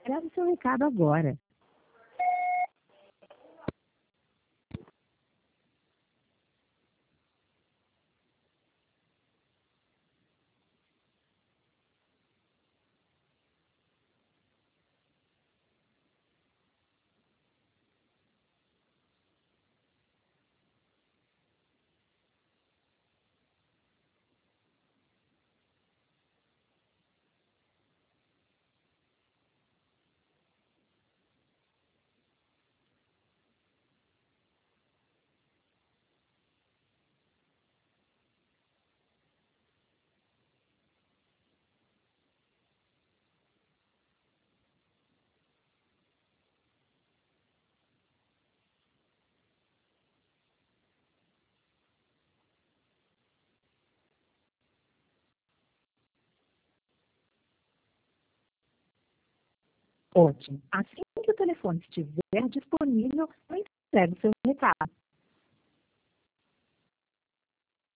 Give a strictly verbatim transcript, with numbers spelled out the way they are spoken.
Grave seu recado agora. Ótimo. Assim que o telefone estiver disponível, eu entrego o seu recado.